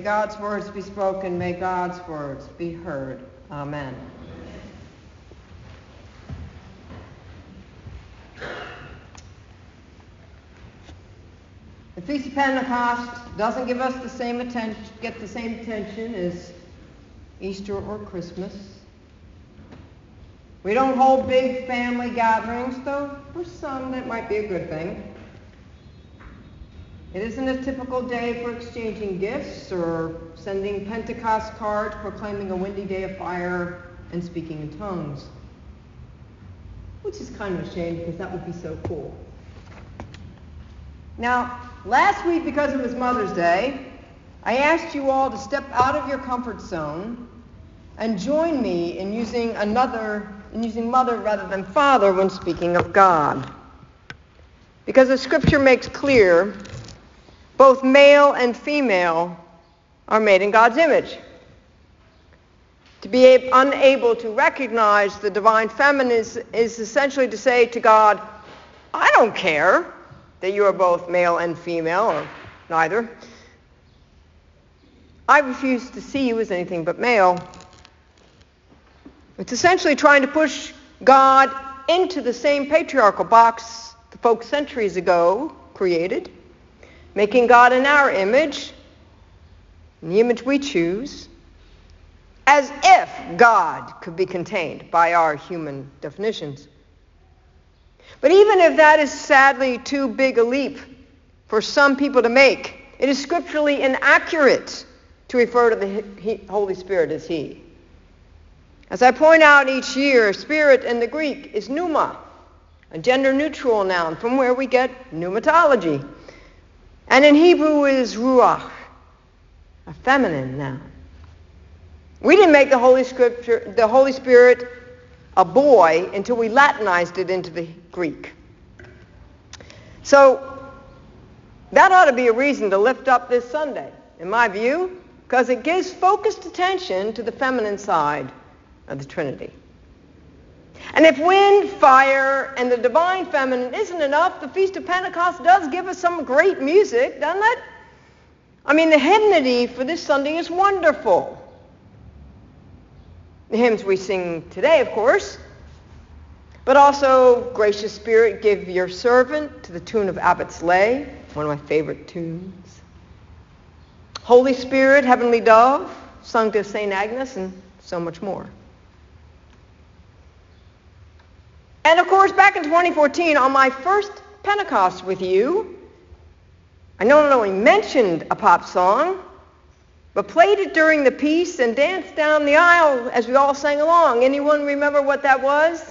God's words be spoken. May God's words be heard. Amen. The Feast of Pentecost doesn't give us the same attention as Easter or Christmas. We don't hold big family gatherings, though for some that might be a good thing. It isn't a typical day for exchanging gifts or sending Pentecost cards proclaiming a windy day of fire and speaking in tongues. Which is kind of a shame because that would be so cool. Now, last week, because it was Mother's Day, I asked you all to step out of your comfort zone and join me in using mother rather than father when speaking of God. Because the scripture makes clear, both male and female are made in God's image. To be unable to recognize the divine feminine is essentially to say to God, I don't care that you are both male and female, or neither. I refuse to see you as anything but male. It's essentially trying to push God into the same patriarchal box the folks centuries ago created, making God in our image, in the image we choose, as if God could be contained by our human definitions. But even if that is sadly too big a leap for some people to make, it is scripturally inaccurate to refer to the Holy Spirit as He. As I point out each year, spirit in the Greek is pneuma, a gender-neutral noun from where we get pneumatology. And in Hebrew is ruach, a feminine noun. We didn't make the Holy Spirit a boy until we Latinized it into the Greek. So that ought to be a reason to lift up this Sunday, in my view, because it gives focused attention to the feminine side of the Trinity. And if wind, fire, and the divine feminine isn't enough, the Feast of Pentecost does give us some great music, doesn't it? I mean, the hymnody for this Sunday is wonderful. The hymns we sing today, of course, but also Gracious Spirit, Give Your Servant to the tune of Abbott's Lay, one of my favorite tunes. Holy Spirit, Heavenly Dove, sung to St. Agnes, and so much more. And of course, back in 2014, on my first Pentecost with you, I not only mentioned a pop song, but played it during the piece and danced down the aisle as we all sang along. Anyone remember what that was?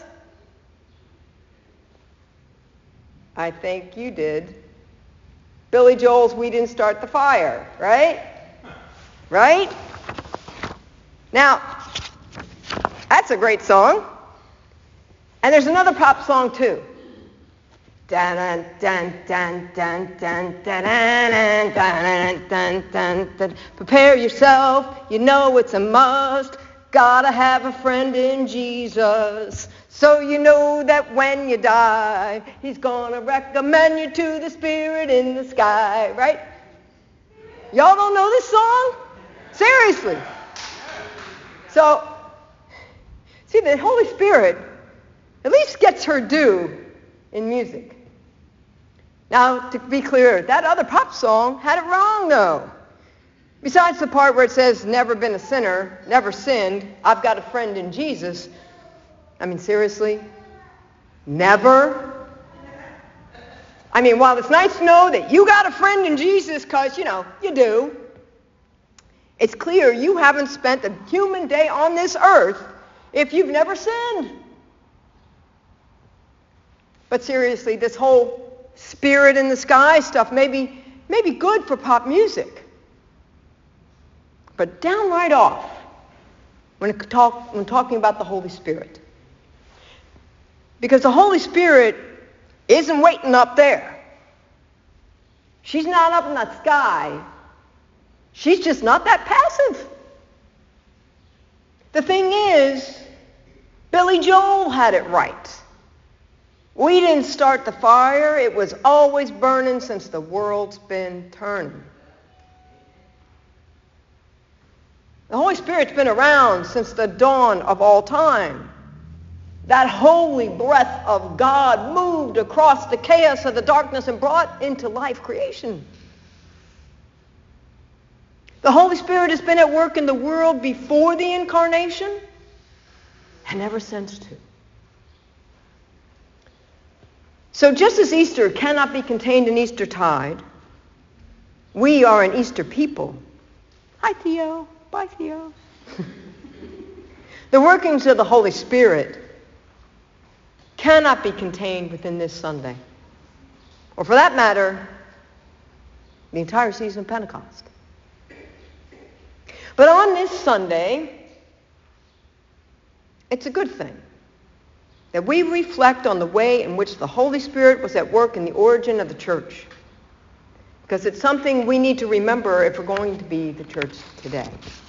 I think you did. Billy Joel's We Didn't Start the Fire, right? Right? Now, that's a great song. And there's another pop song too. Dun dun dun dun dun dun dun dun dun dun dun. Prepare yourself, you know it's a must. Gotta have a friend in Jesus, so you know that when you die, He's gonna recommend you to the Spirit in the sky, right? Y'all don't know this song? Seriously. So, see, the Holy Spirit at least gets her due in music. Now, to be clear, that other pop song had it wrong, though. Besides the part where it says, never been a sinner, never sinned, I've got a friend in Jesus. I mean, seriously? Never? I mean, while it's nice to know that you got a friend in Jesus, because, you do, it's clear you haven't spent a human day on this earth if you've never sinned. But seriously, this whole spirit in the sky stuff may be good for pop music. But downright off when talking about the Holy Spirit. Because the Holy Spirit isn't waiting up there. She's not up in the sky. She's just not that passive. The thing is, Billy Joel had it right. We didn't start the fire. It was always burning since the world's been turning. The Holy Spirit's been around since the dawn of all time. That holy breath of God moved across the chaos of the darkness and brought into life creation. The Holy Spirit has been at work in the world before the incarnation and ever since too. So just as Easter cannot be contained in Eastertide, we are an Easter people. Hi, Theo. Bye, Theo. The workings of the Holy Spirit cannot be contained within this Sunday. Or for that matter, the entire season of Pentecost. But on this Sunday, it's a good thing that we reflect on the way in which the Holy Spirit was at work in the origin of the church. Because it's something we need to remember if we're going to be the church today.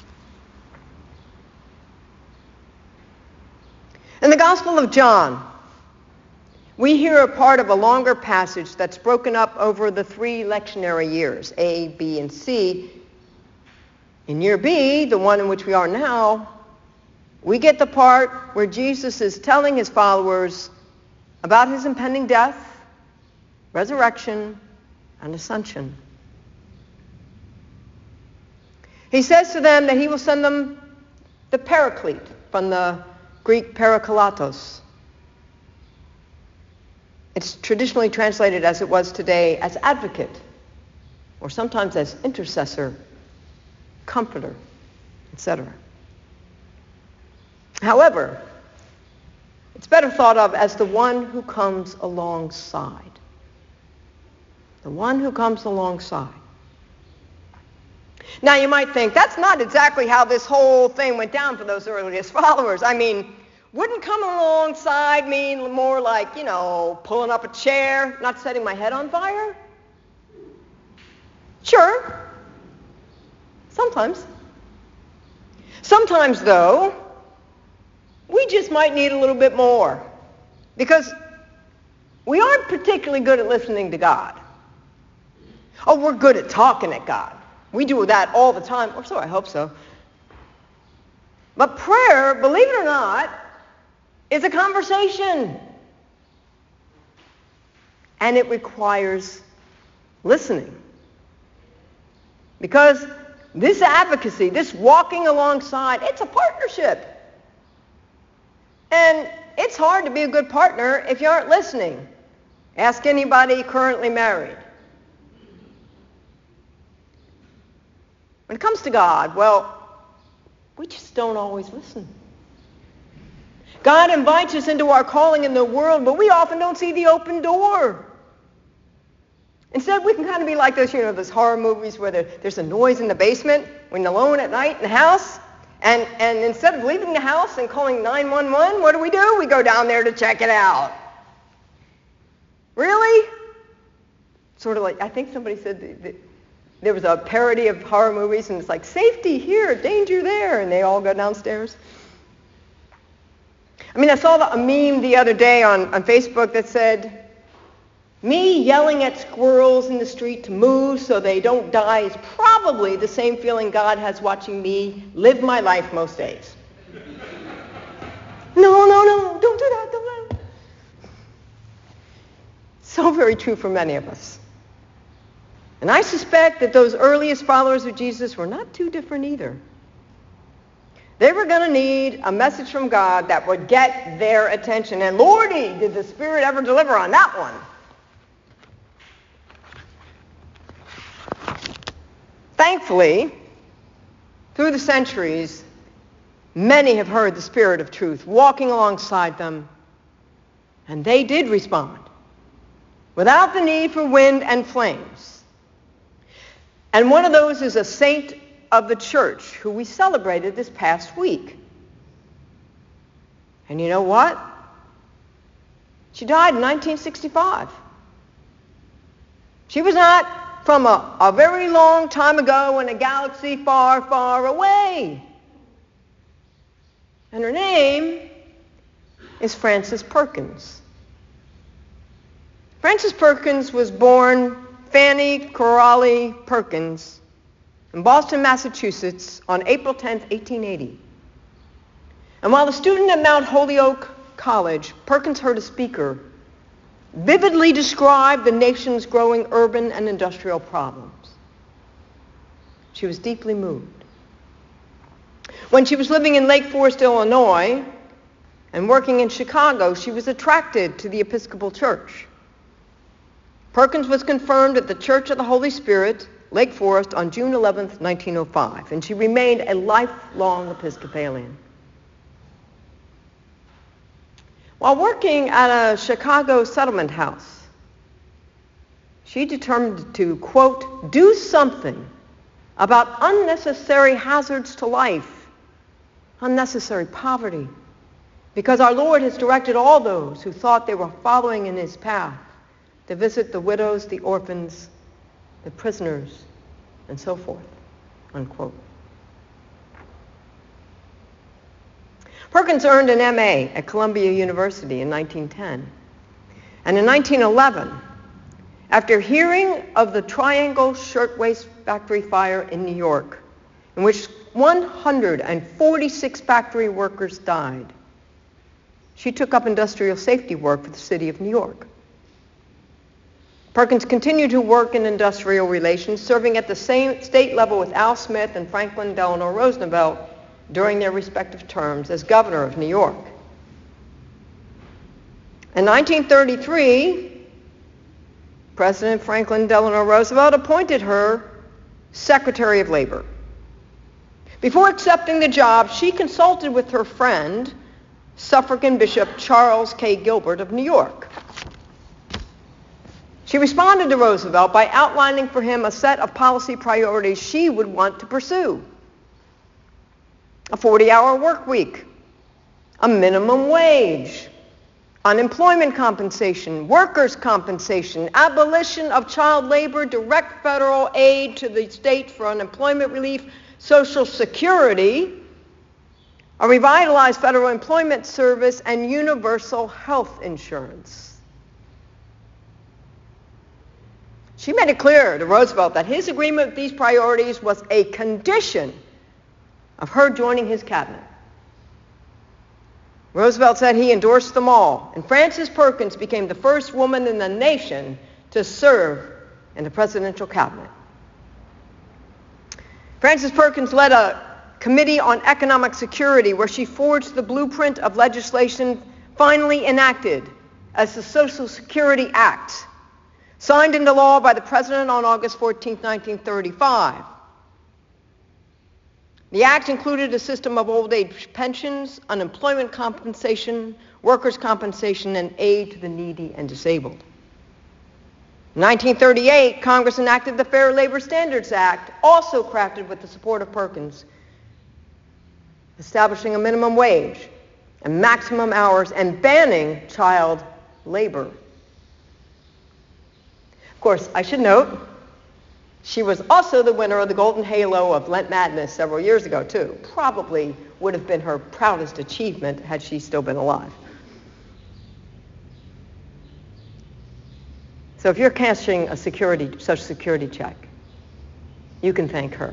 In the Gospel of John, we hear a part of a longer passage that's broken up over the 3 lectionary years, A, B, and C. In year B, the one in which we are now, we get the part where Jesus is telling his followers about his impending death, resurrection, and ascension. He says to them that he will send them the Paraclete, from the Greek parakletos. It's traditionally translated as it was today as advocate, or sometimes as intercessor, comforter, etc. However, it's better thought of as the one who comes alongside. The one who comes alongside. Now you might think, that's not exactly how this whole thing went down for those earliest followers. I mean, wouldn't come alongside mean more like, pulling up a chair, not setting my head on fire? Sure. Sometimes. Sometimes, though, we just might need a little bit more. Because we aren't particularly good at listening to God. Oh, we're good at talking at God. We do that all the time, or so I hope so. But prayer, believe it or not, is a conversation. And it requires listening. Because this advocacy, this walking alongside, it's a partnership. And it's hard to be a good partner if you aren't listening. Ask anybody currently married. When it comes to God, well, we just don't always listen. God invites us into our calling in the world, but we often don't see the open door. Instead, we can kind of be like those horror movies where there's a noise in the basement when you're alone at night in the house. And instead of leaving the house and calling 911, what do? We go down there to check it out. Really? Sort of like, I think somebody said that there was a parody of horror movies, and it's like, safety here, danger there, and they all go downstairs. I mean, I saw a meme the other day on Facebook that said, me yelling at squirrels in the street to move so they don't die is probably the same feeling God has watching me live my life most days. No, don't do that, don't do that. So very true for many of us. And I suspect that those earliest followers of Jesus were not too different either. They were going to need a message from God that would get their attention. And Lordy, did the Spirit ever deliver on that one. Thankfully, through the centuries, many have heard the Spirit of truth walking alongside them, and they did respond without the need for wind and flames. And one of those is a saint of the church who we celebrated this past week. And you know what? She died in 1965. She was not from a very long time ago in a galaxy far, far away. And her name is Frances Perkins. Frances Perkins was born Fanny Coralie Perkins in Boston, Massachusetts on April 10, 1880. And while a student at Mount Holyoke College, Perkins heard a speaker vividly describe the nation's growing urban and industrial problems. She was deeply moved. When she was living in Lake Forest, Illinois, and working in Chicago, she was attracted to the Episcopal Church. Perkins was confirmed at the Church of the Holy Spirit, Lake Forest, on June 11, 1905, and she remained a lifelong Episcopalian. While working at a Chicago settlement house, she determined to, quote, do something about unnecessary hazards to life, unnecessary poverty, because our Lord has directed all those who thought they were following in his path to visit the widows, the orphans, the prisoners, and so forth, unquote. Perkins earned an M.A. at Columbia University in 1910. And in 1911, after hearing of the Triangle Shirtwaist Factory fire in New York, in which 146 factory workers died, she took up industrial safety work for the city of New York. Perkins continued to work in industrial relations, serving at the same state level with Al Smith and Franklin Delano Roosevelt during their respective terms as governor of New York. In 1933, President Franklin Delano Roosevelt appointed her Secretary of Labor. Before accepting the job, she consulted with her friend, suffragan Bishop Charles K. Gilbert of New York. She responded to Roosevelt by outlining for him a set of policy priorities she would want to pursue. A 40-hour work week, a minimum wage, unemployment compensation, workers' compensation, abolition of child labor, direct federal aid to the state for unemployment relief, Social Security, a revitalized federal employment service, and universal health insurance. She made it clear to Roosevelt that his agreement with these priorities was a condition of her joining his cabinet. Roosevelt said he endorsed them all, and Frances Perkins became the first woman in the nation to serve in the presidential cabinet. Frances Perkins led a committee on economic security where she forged the blueprint of legislation finally enacted as the Social Security Act, signed into law by the President on August 14, 1935. The Act included a system of old age pensions, unemployment compensation, workers' compensation, and aid to the needy and disabled. In 1938, Congress enacted the Fair Labor Standards Act, also crafted with the support of Perkins, establishing a minimum wage and maximum hours and banning child labor. Of course, I should note, she was also the winner of the Golden Halo of Lent Madness several years ago, too. Probably would have been her proudest achievement had she still been alive. So if you're cashing a Social Security check, you can thank her.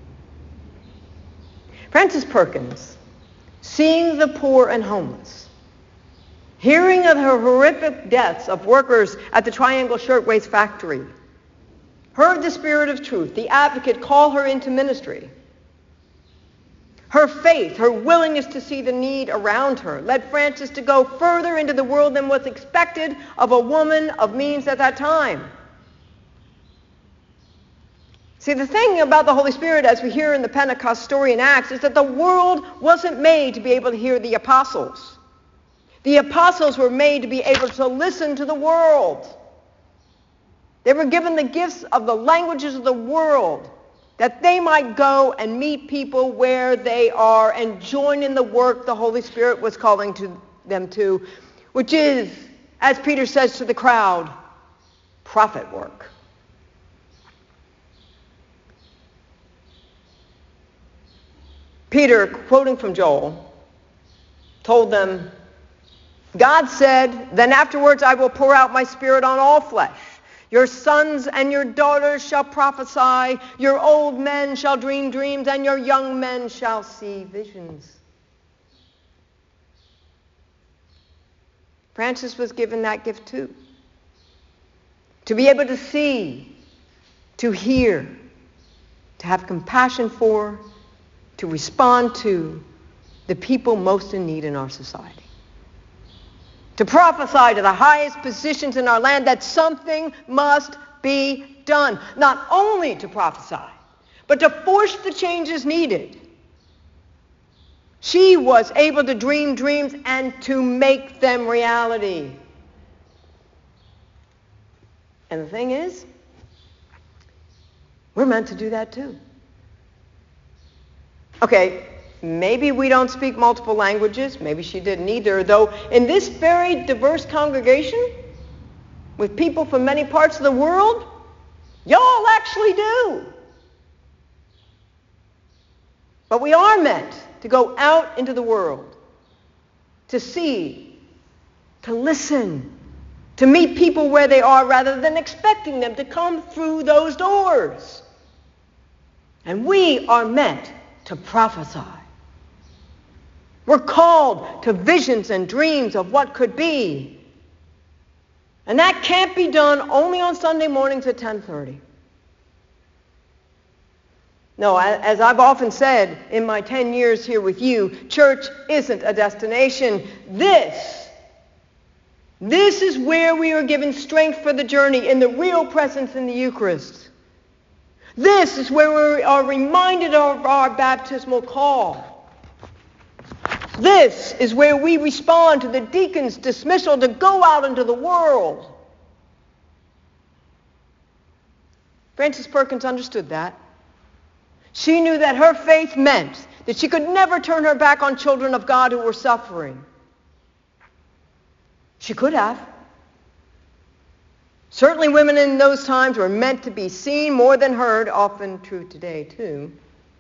Frances Perkins, seeing the poor and homeless, hearing of the horrific deaths of workers at the Triangle Shirtwaist Factory, heard the Spirit of Truth, the advocate, call her into ministry. Her faith, her willingness to see the need around her, led Frances to go further into the world than was expected of a woman of means at that time. See, the thing about the Holy Spirit, as we hear in the Pentecost story in Acts, is that the world wasn't made to be able to hear the apostles. The apostles were made to be able to listen to the world. They were given the gifts of the languages of the world, that they might go and meet people where they are and join in the work the Holy Spirit was calling them to, which is, as Peter says to the crowd, prophet work. Peter, quoting from Joel, told them, God said, then afterwards I will pour out my Spirit on all flesh. Your sons and your daughters shall prophesy. Your old men shall dream dreams, and your young men shall see visions. Francis was given that gift too. To be able to see, to hear, to have compassion for, to respond to the people most in need in our society. To prophesy to the highest positions in our land that something must be done. Not only to prophesy, but to force the changes needed. She was able to dream dreams and to make them reality. And the thing is, we're meant to do that too. Okay, maybe we don't speak multiple languages. Maybe she didn't either. Though in this very diverse congregation, with people from many parts of the world, y'all actually do. But we are meant to go out into the world, to see, to listen, to meet people where they are rather than expecting them to come through those doors. And we are meant to prophesy. We're called to visions and dreams of what could be. And that can't be done only on Sunday mornings at 10:30. No, as I've often said in my 10 years here with you, church isn't a destination. This is where we are given strength for the journey, in the real presence in the Eucharist. This is where we are reminded of our baptismal call. This is where we respond to the deacon's dismissal to go out into the world. Frances Perkins understood that. She knew that her faith meant that she could never turn her back on children of God who were suffering. She could have. Certainly women in those times were meant to be seen more than heard, often true today too.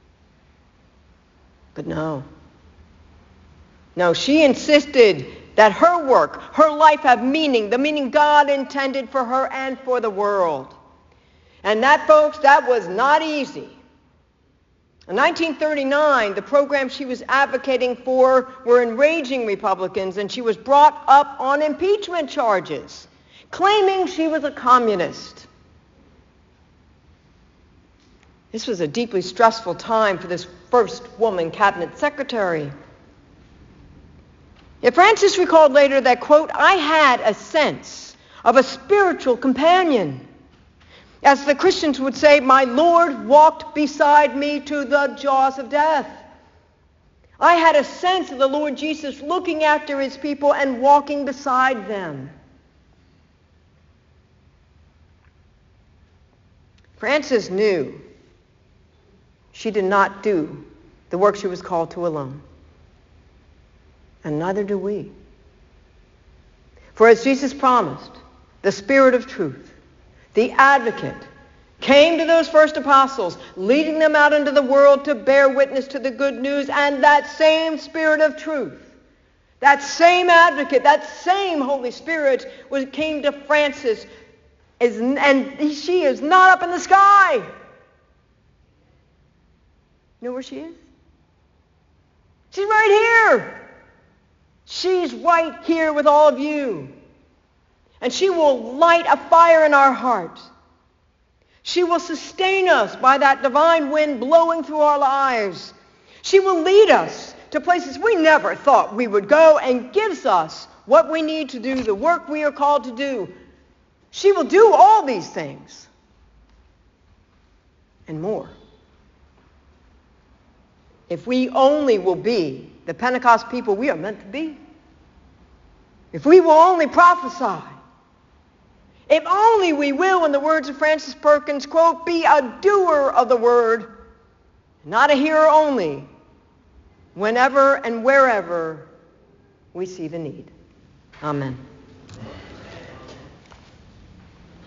But no, she insisted that her work, her life have meaning, the meaning God intended for her and for the world. And that, folks, that was not easy. In 1939, the programs she was advocating for were enraging Republicans, and she was brought up on impeachment charges, claiming she was a communist. This was a deeply stressful time for this first woman cabinet secretary. Yet Frances recalled later that, quote, I had a sense of a spiritual companion. As the Christians would say, my Lord walked beside me to the jaws of death. I had a sense of the Lord Jesus looking after his people and walking beside them. Frances knew she did not do the work she was called to alone. And neither do we. For as Jesus promised, the Spirit of truth, the advocate, came to those first apostles, leading them out into the world to bear witness to the good news. And that same Spirit of truth, that same advocate, that same Holy Spirit came to Frances, and she is not up in the sky. You know where she is? She's right here. She's right here with all of you. And she will light a fire in our hearts. She will sustain us by that divine wind blowing through our lives. She will lead us to places we never thought we would go, and gives us what we need to do, the work we are called to do. She will do all these things and more. If we only will be the Pentecost people we are meant to be. If we will only prophesy. If only we will, in the words of Frances Perkins, quote, be a doer of the word, not a hearer only, whenever and wherever we see the need. Amen.